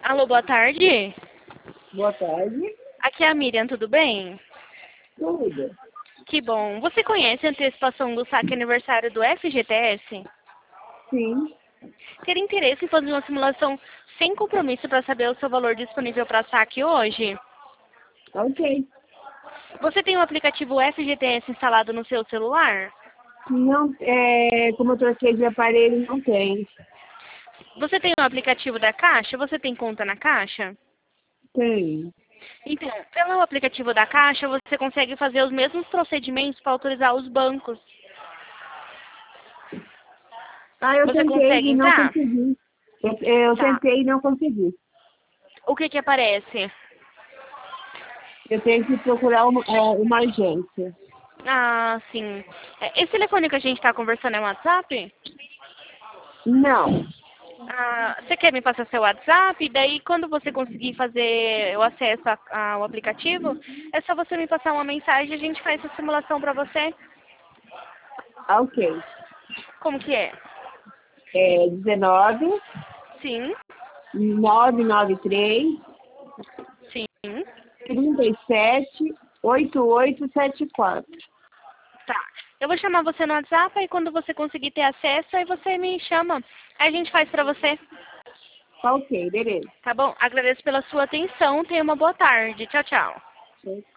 Alô, boa tarde. Boa tarde. Aqui é a Miriam, tudo bem? Tudo. Que bom. Você conhece a antecipação do saque aniversário do FGTS? Sim. Teria interesse em fazer uma simulação sem compromisso para saber o seu valor disponível para saque hoje? Ok. Você tem o aplicativo FGTS instalado no seu celular? Não, como eu troquei de aparelho, não tem. Você tem o aplicativo da Caixa? Você tem conta na Caixa? Tem. Então, pelo aplicativo da Caixa, você consegue fazer os mesmos procedimentos para autorizar os bancos. Ah, eu Você tentei consegue e não entrar? consegui. Eu Tá. tentei e não consegui. O que que aparece? Eu tenho que procurar uma agência. Ah, sim. Esse telefone que a gente está conversando é um WhatsApp? Não. Ah, você quer me passar seu WhatsApp? Daí, quando você conseguir fazer o acesso ao aplicativo, é só você me passar uma mensagem e a gente faz essa simulação para você. Ah, ok. Como que é? É 19 Sim, 993 sim. 37 8874. Tá. Eu vou chamar você no WhatsApp e quando você conseguir ter acesso, aí você me chama. Aí a gente faz para você. Ok, beleza. Tá bom? Agradeço pela sua atenção. Tenha uma boa tarde. Tchau, tchau.